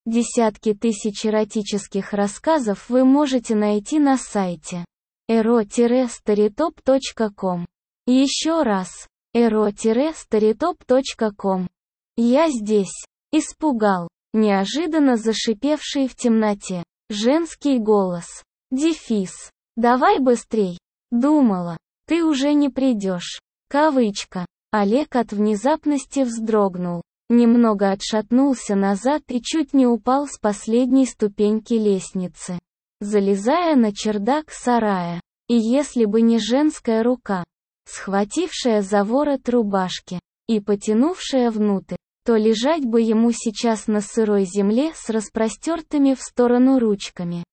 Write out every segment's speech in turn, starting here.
Десятки тысяч эротических рассказов вы можете найти на сайте ero-storytop.com. Еще раз, ero-storytop.com. Я здесь. Испугал. Неожиданно зашипевший в темноте женский голос. Дефис. Давай быстрей. Думала, ты уже не придешь. Кавычка. Олег от внезапности вздрогнул. Немного отшатнулся назад и чуть не упал с последней ступеньки лестницы, залезая на чердак сарая. И если бы не женская рука, схватившая за ворот рубашки и потянувшая внутрь, то лежать бы ему сейчас на сырой земле с распростертыми в сторону ручками.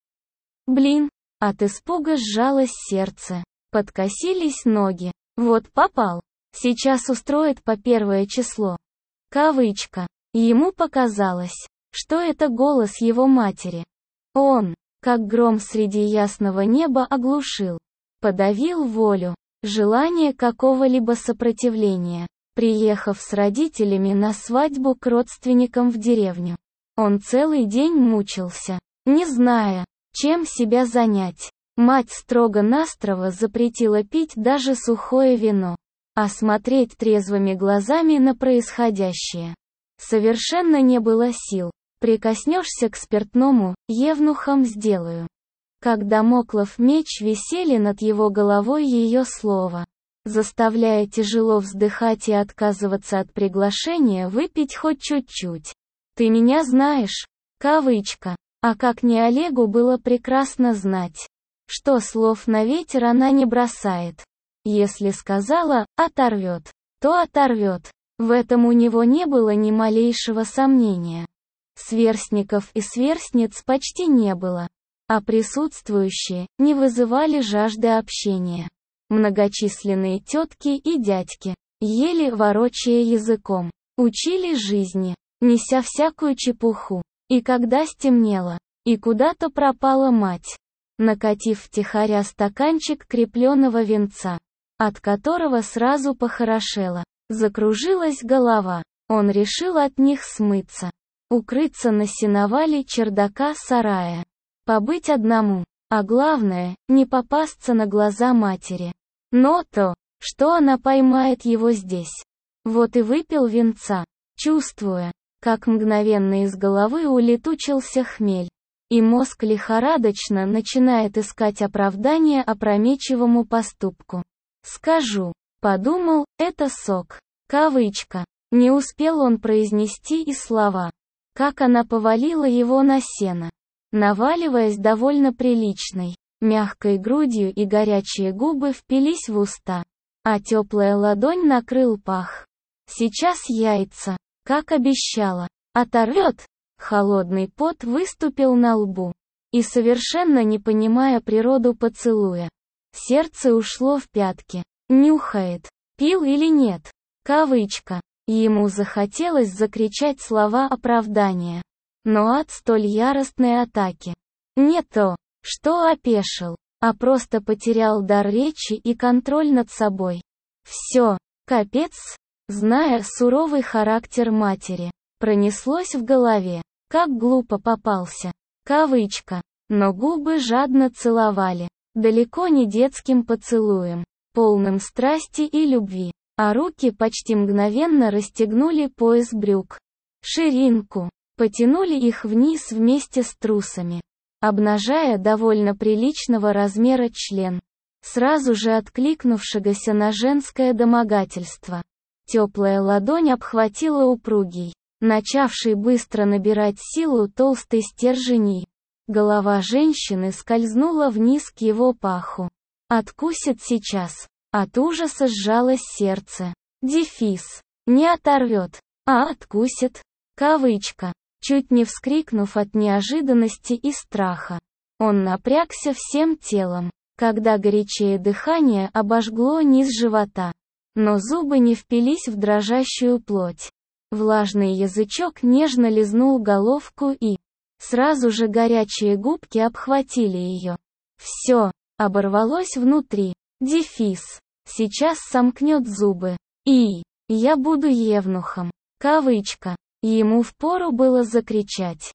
Блин, от испуга сжалось сердце, подкосились ноги. Вот попал. Сейчас устроит по 1 число. Кавычка. Ему показалось, что это голос его матери. Он, как гром среди ясного неба, оглушил, подавил волю, желание какого-либо сопротивления. Приехав с родителями на свадьбу к родственникам в деревню, он целый день мучился, не зная, чем себя занять. Мать строго-настрого запретила пить даже сухое вино, а смотреть трезвыми глазами на происходящее совершенно не было сил. Прикоснешься к спиртному, евнухом сделаю. Как дамоклов меч висели над его головой ее слова, заставляя тяжело вздыхать и отказываться от приглашения выпить хоть чуть-чуть. «Ты меня знаешь?» Кавычка. А как не Олегу было прекрасно знать, что слов на ветер она не бросает. Если сказала «оторвет», то оторвет. В этом у него не было ни малейшего сомнения. Сверстников и сверстниц почти не было, а присутствующие не вызывали жажды общения. Многочисленные тетки и дядьки, еле ворочая языком, учили жизни, неся всякую чепуху. И когда стемнело, и куда-то пропала мать, накатив втихаря стаканчик крепленого винца, от которого сразу похорошело, закружилась голова, он решил от них смыться, укрыться на сеновале чердака сарая, побыть одному, а главное, не попасться на глаза матери. Но то, что она поймает его здесь. Вот и выпил винца, чувствуя, как мгновенно из головы улетучился хмель, и мозг лихорадочно начинает искать оправдание опрометчивому поступку. «Скажу», — подумал, — «это сок». Кавычка. Не успел он произнести и слова, как она повалила его на сено, наваливаясь довольно приличной, мягкой грудью, и горячие губы впились в уста, а теплая ладонь накрыл пах. Сейчас яйца, как обещала, оторвет. Холодный пот выступил на лбу. И совершенно не понимая природу поцелуя, сердце ушло в пятки. Нюхает, пил или нет. Кавычка. Ему захотелось закричать слова оправдания, но от столь яростной атаки не то, что опешил, а просто потерял дар речи и контроль над собой. Все, капец. Зная суровый характер матери, пронеслось в голове, как глупо попался. Кавычка. Но губы жадно целовали, далеко не детским поцелуем, полным страсти и любви, а руки почти мгновенно расстегнули пояс брюк, ширинку, потянули их вниз вместе с трусами, обнажая довольно приличного размера член, сразу же откликнувшегося на женское домогательство. Теплая ладонь обхватила упругий, начавший быстро набирать силу толстый стержень. Голова женщины скользнула вниз к его паху. Откусит сейчас. От ужаса сжалось сердце. Дефис. Не оторвет, а откусит. Кавычка. Чуть не вскрикнув от неожиданности и страха, он напрягся всем телом, когда горячее дыхание обожгло низ живота. Но зубы не впились в дрожащую плоть. Влажный язычок нежно лизнул головку, и сразу же горячие губки обхватили ее. Все оборвалось внутри. Дефис. Сейчас сомкнет зубы. И я буду евнухом. Кавычка. Ему впору было закричать.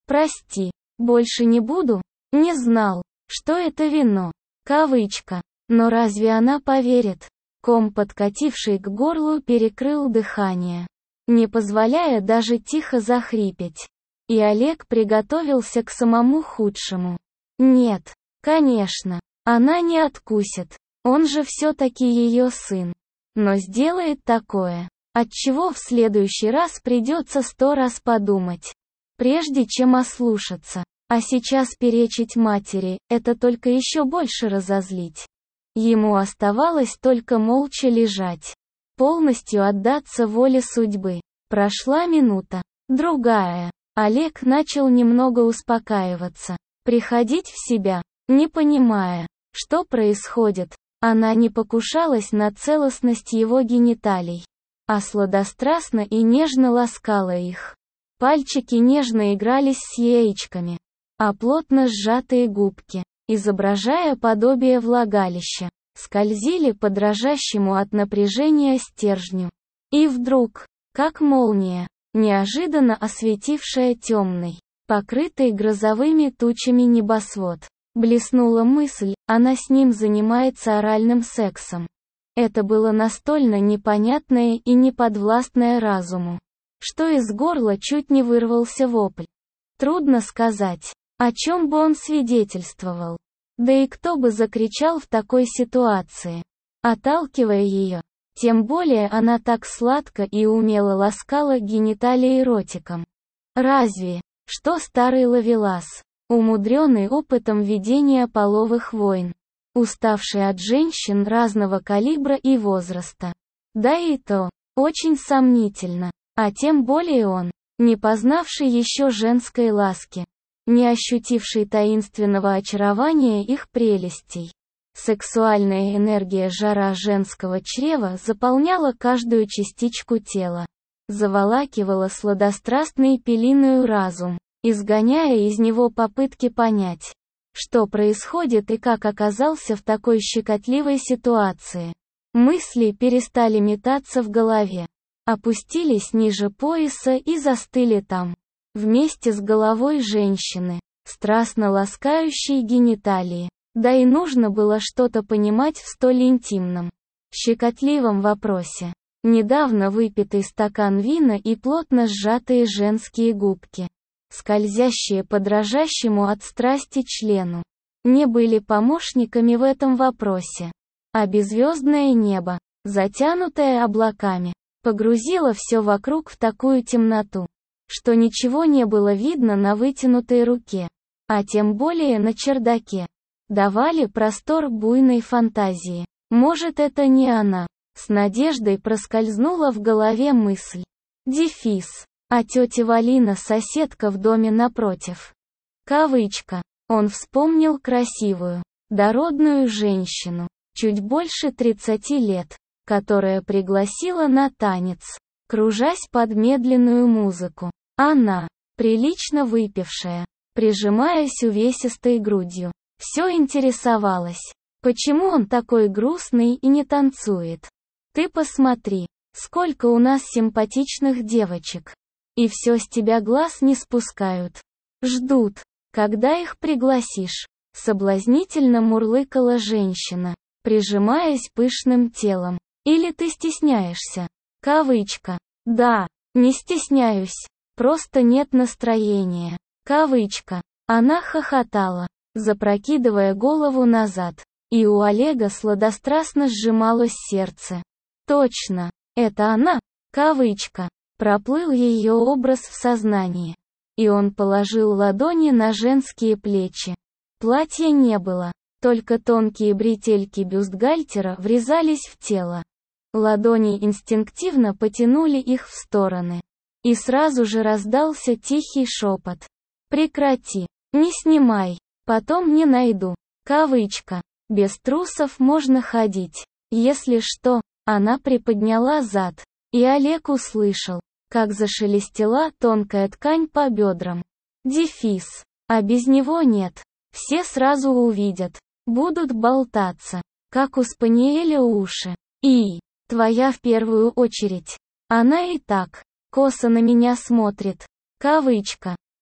Прости, больше не буду? Не знал, что это вино. Кавычка. Но разве она поверит? Ком, подкативший к горлу, перекрыл дыхание, не позволяя даже тихо захрипеть. И Олег приготовился к самому худшему. Нет, конечно, она не откусит. Он же все-таки ее сын. Но сделает такое, отчего в следующий раз придется 100 раз подумать, прежде чем ослушаться. А сейчас перечить матери, это только еще больше разозлить. Ему оставалось только молча лежать, полностью отдаться воле судьбы. Прошла минута, другая. Олег начал немного успокаиваться, приходить в себя, не понимая, что происходит. Она не покушалась на целостность его гениталий, а сладострастно и нежно ласкала их. Пальчики нежно игрались с яичками, а плотно сжатые губки, изображая подобие влагалища, скользили по дрожащему от напряжения стержню. И вдруг, как молния, неожиданно осветившая темный, покрытый грозовыми тучами небосвод, блеснула мысль, она с ним занимается оральным сексом. Это было настолько непонятное и неподвластное разуму, что из горла чуть не вырвался вопль. Трудно сказать, о чем бы он свидетельствовал. Да и кто бы закричал в такой ситуации, отталкивая ее. Тем более она так сладко и умело ласкала гениталии ротиком. Разве, что старый ловелас, умудренный опытом ведения половых войн, уставший от женщин разного калибра и возраста. Да и то, очень сомнительно, а тем более он, не познавший еще женской ласки, не ощутивший таинственного очарования их прелестей. Сексуальная энергия жара женского чрева заполняла каждую частичку тела, заволакивала сладострастный пеленою разум, изгоняя из него попытки понять, что происходит и как оказался в такой щекотливой ситуации. Мысли перестали метаться в голове, опустились ниже пояса и застыли там, вместе с головой женщины, страстно ласкающей гениталии. Да и нужно было что-то понимать в столь интимном, щекотливом вопросе. Недавно выпитый стакан вина и плотно сжатые женские губки, скользящие по дрожащему от страсти члену, не были помощниками в этом вопросе. А беззвездное небо, затянутое облаками, погрузило все вокруг в такую темноту, что ничего не было видно на вытянутой руке, а тем более на чердаке. Давали простор буйной фантазии. Может, это не она. С надеждой проскользнула в голове мысль. Дефис. А тетя Валина соседка в доме напротив. Кавычка. Он вспомнил красивую, дородную женщину, чуть больше 30 лет, которая пригласила на танец, кружась под медленную музыку. Она, прилично выпившая, прижимаясь увесистой грудью, все интересовалась, почему он такой грустный и не танцует. Ты посмотри, сколько у нас симпатичных девочек. И все с тебя глаз не спускают. Ждут, когда их пригласишь. Соблазнительно мурлыкала женщина, прижимаясь пышным телом. Или ты стесняешься? Кавычка. Да, не стесняюсь. Просто нет настроения. Кавычка. Она хохотала, запрокидывая голову назад, и у Олега сладострастно сжималось сердце. Точно, это она, кавычка, проплыл ее образ в сознании. И он положил ладони на женские плечи. Платья не было, только тонкие бретельки бюстгальтера врезались в тело. Ладони инстинктивно потянули их в стороны. И сразу же раздался тихий шепот. Прекрати, не снимай. Потом не найду. Кавычка. Без трусов можно ходить. Если что, она приподняла зад. И Олег услышал, как зашелестела тонкая ткань по бедрам. Дефис. А без него нет. Все сразу увидят. Будут болтаться. Как у спаниеля уши. И, твоя в первую очередь. Она и так, косо на меня смотрит. Кавычка.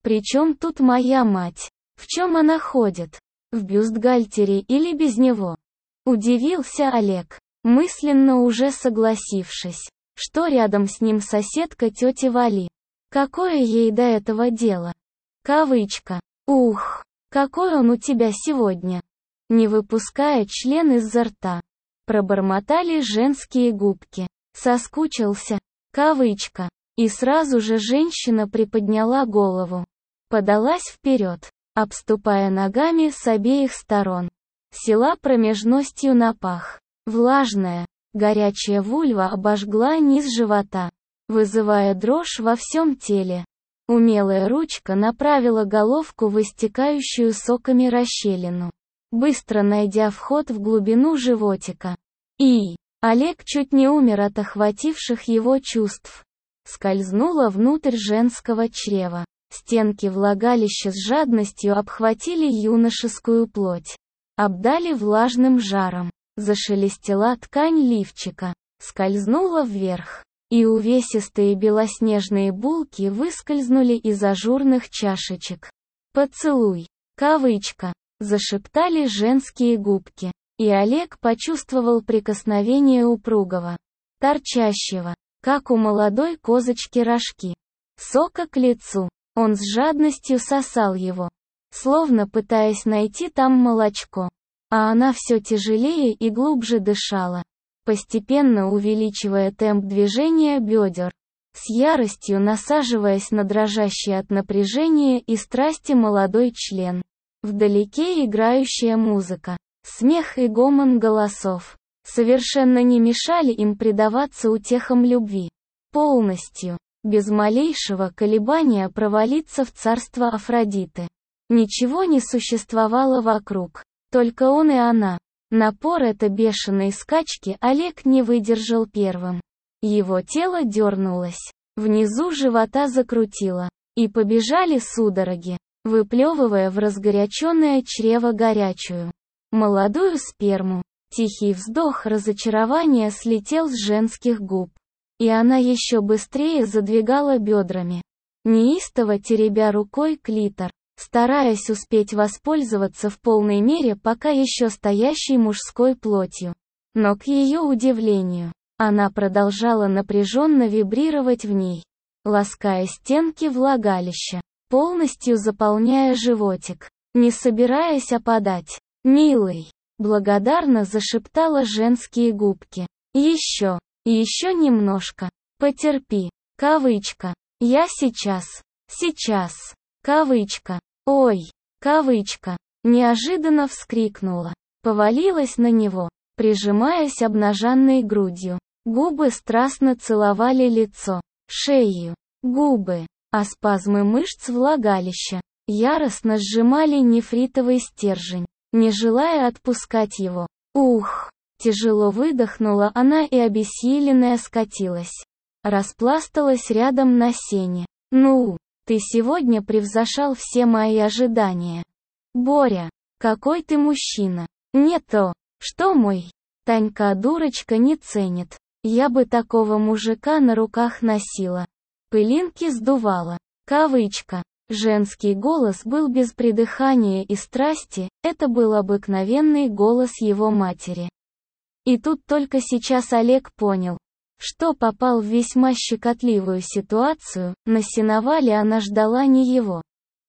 При чем тут моя мать? В чем она ходит? В бюстгальтере или без него? Удивился Олег, мысленно уже согласившись, что рядом с ним соседка тети Вали. Какое ей до этого дело? Кавычка. Ух, какой он у тебя сегодня. Не выпуская член изо рта. Пробормотали женские губки. Соскучился. Кавычка. И сразу же женщина приподняла голову. Подалась вперед, обступая ногами с обеих сторон. Села промежностью на пах. Влажная, горячая вульва обожгла низ живота, вызывая дрожь во всем теле. Умелая ручка направила головку в истекающую соками расщелину, быстро найдя вход в глубину животика. И Олег чуть не умер от охвативших его чувств. Скользнула внутрь женского чрева. Стенки влагалища с жадностью обхватили юношескую плоть. Обдали влажным жаром. Зашелестела ткань лифчика. Скользнула вверх. И увесистые белоснежные булки выскользнули из ажурных чашечек. «Поцелуй!» Кавычка. Зашептали женские губки. И Олег почувствовал прикосновение упругого, торчащего, как у молодой козочки рожки, сока к лицу. Он с жадностью сосал его, словно пытаясь найти там молочко. А она все тяжелее и глубже дышала, постепенно увеличивая темп движения бедер, с яростью насаживаясь на дрожащий от напряжения и страсти молодой член. Вдалеке играющая музыка, смех и гомон голосов совершенно не мешали им предаваться утехам любви. Полностью, без малейшего колебания провалиться в царство Афродиты. Ничего не существовало вокруг, только он и она. Напор этой бешеной скачки Олег не выдержал первым. Его тело дернулось, внизу живота закрутило, и побежали судороги, выплевывая в разгоряченное чрево горячую, молодую сперму. Тихий вздох разочарования слетел с женских губ. И она еще быстрее задвигала бедрами, неистово теребя рукой клитор, стараясь успеть воспользоваться в полной мере пока еще стоящей мужской плотью. Но к ее удивлению, она продолжала напряженно вибрировать в ней, лаская стенки влагалища, полностью заполняя животик, не собираясь опадать. «Милый!» — благодарно зашептала женские губки. «Еще! Еще немножко. Потерпи. Кавычка. Я сейчас. Сейчас. Кавычка. Ой. Кавычка. Неожиданно вскрикнула. Повалилась на него, прижимаясь обнаженной грудью. Губы страстно целовали лицо, шею, губы, а спазмы мышц влагалища яростно сжимали нефритовый стержень, не желая отпускать его. Ух! Тяжело выдохнула она и обессиленная скатилась. Распласталась рядом на сене. «Ну, ты сегодня превзошел все мои ожидания. Боря, какой ты мужчина. Не то, что мой. Танька дурочка не ценит. Я бы такого мужика на руках носила. Пылинки сдувала». Кавычка. Женский голос был без придыхания и страсти, это был обыкновенный голос его матери. И тут только сейчас Олег понял, что попал в весьма щекотливую ситуацию. На сеновале она ждала не его,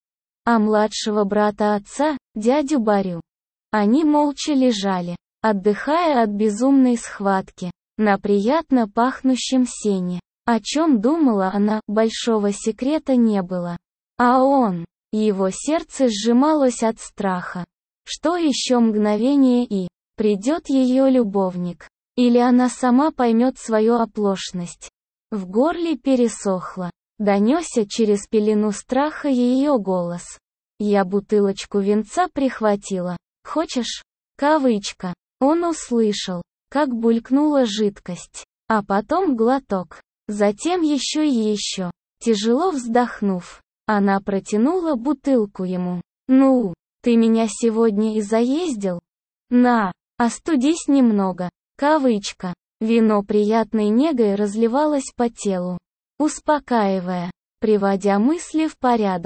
а младшего брата отца, дядю Борю. Они молча лежали, отдыхая от безумной схватки, на приятно пахнущем сене. О чем думала она, большого секрета не было. А он, его сердце сжималось от страха. Что еще мгновение и придет ее любовник, или она сама поймет свою оплошность. В горле пересохло, донесся через пелену страха ее голос. «Я бутылочку винца прихватила. Хочешь?» Кавычка. Он услышал, как булькнула жидкость, а потом глоток, затем еще и еще. Тяжело вздохнув, она протянула бутылку ему. «Ну, ты меня сегодня и заездил? На, остудись немного». Кавычка. Вино приятной негой разливалось по телу, успокаивая, приводя мысли в порядок.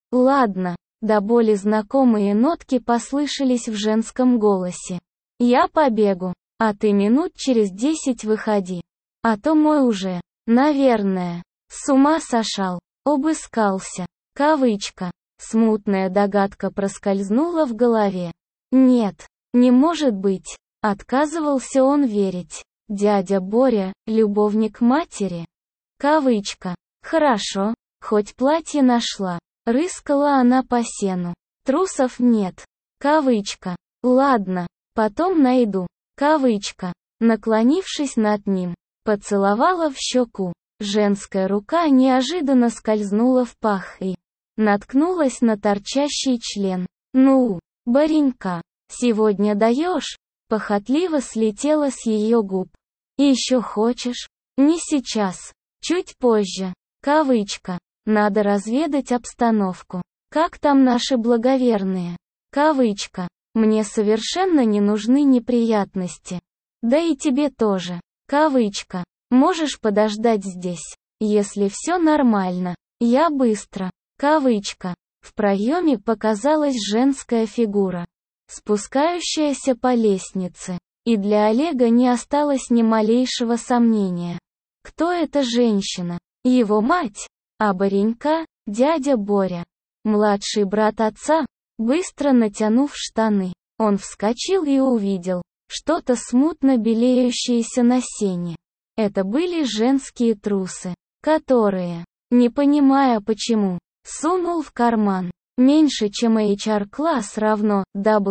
Ладно, до боли знакомые нотки послышались в женском голосе. Я побегу, а ты минут через 10 выходи. А то мой уже, наверное, с ума сошел, обыскался. Кавычка. Смутная догадка проскользнула в голове. Нет, не может быть. Отказывался он верить. Дядя Боря, любовник матери. Кавычка. Хорошо, хоть платье нашла. Рыскала она по сену. Трусов нет. Кавычка. Ладно, потом найду. Кавычка. Наклонившись над ним, поцеловала в щеку. Женская рука неожиданно скользнула в пах и наткнулась на торчащий член. «Ну, Боренька, сегодня даешь?» Похотливо слетела с ее губ. «И еще хочешь?» «Не сейчас. Чуть позже». Кавычка. «Надо разведать обстановку. Как там наши благоверные?» Кавычка. «Мне совершенно не нужны неприятности. Да и тебе тоже». Кавычка. «Можешь подождать здесь, если все нормально. Я быстро». Кавычка. В проеме показалась женская фигура, спускающаяся по лестнице. И для Олега не осталось ни малейшего сомнения. Кто эта женщина? Его мать? А Боренька – дядя Боря. Младший брат отца, быстро натянув штаны, он вскочил и увидел что-то смутно белеющееся на сене. Это были женские трусы, которые, не понимая почему, сунул в карман. Меньше чем HR-класс равно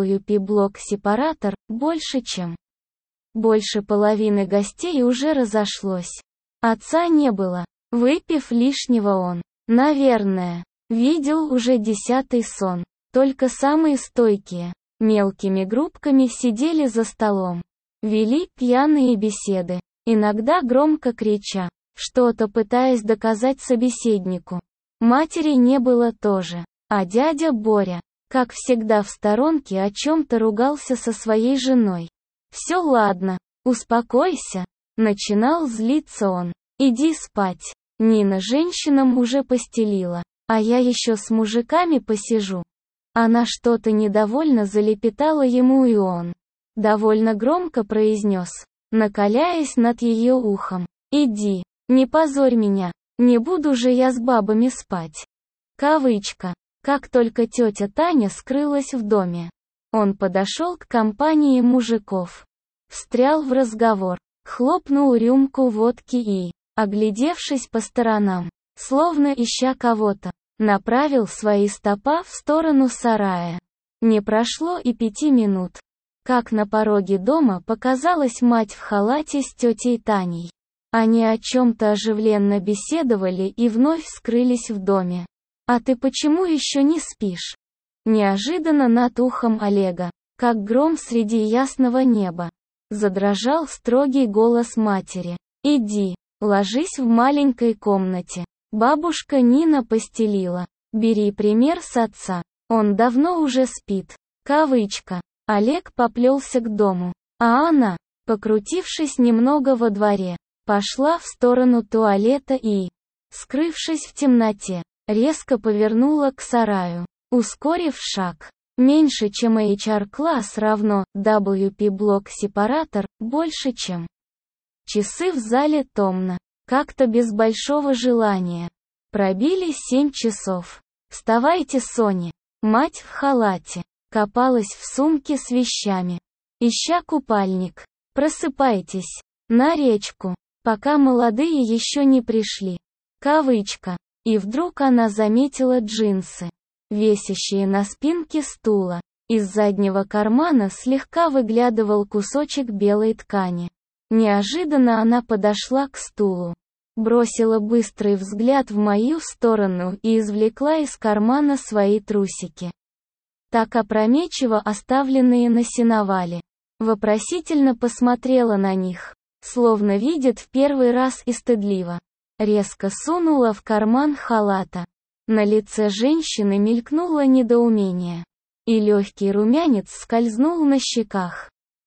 WP-блок-сепаратор, больше чем. Больше половины гостей уже разошлось. Отца не было. Выпив лишнего он, наверное, видел уже 10-й сон. Только самые стойкие, мелкими группками сидели за столом. Вели пьяные беседы, иногда громко крича, что-то пытаясь доказать собеседнику. Матери не было тоже. А дядя Боря, как всегда в сторонке, о чем-то ругался со своей женой. «Все ладно, успокойся», — начинал злиться он. «Иди спать. Нина женщинам уже постелила, а я еще с мужиками посижу». Она что-то недовольно залепетала ему, и он довольно громко произнес, накаляясь над ее ухом: «Иди, не позорь меня, не буду же я с бабами спать». Кавычка. Как только тетя Таня скрылась в доме, он подошел к компании мужиков, встрял в разговор, хлопнул рюмку водки и, оглядевшись по сторонам, словно ища кого-то, направил свои стопа в сторону сарая. Не прошло и 5 минут, как на пороге дома показалась мать в халате с тетей Таней. Они о чем-то оживленно беседовали и вновь скрылись в доме. «А ты почему еще не спишь?» Неожиданно над ухом Олега, как гром среди ясного неба, задрожал строгий голос матери. «Иди, ложись в маленькой комнате. Бабушка Нина постелила. Бери пример с отца. Он давно уже спит». Кавычка. Олег поплелся к дому, а она, покрутившись немного во дворе, пошла в сторону туалета и, скрывшись в темноте, резко повернула к сараю, ускорив шаг. Меньше чем HR-класс равно WP-блок-сепаратор, больше чем. Часы в зале томно, как-то без большого желания. Пробили 7 часов. «Вставайте, Соня!» Мать в халате копалась в сумке с вещами, ища купальник. «Просыпайтесь! На речку, пока молодые еще не пришли». Кавычка. И вдруг она заметила джинсы, висящие на спинке стула. Из заднего кармана слегка выглядывал кусочек белой ткани. Неожиданно она подошла к стулу, бросила быстрый взгляд в мою сторону и извлекла из кармана свои трусики, так опрометчиво оставленные на сеновале. Вопросительно посмотрела на них, словно видит в первый раз, и стыдливо резко сунула в карман халата. На лице женщины мелькнуло недоумение, и легкий румянец скользнул на щеках.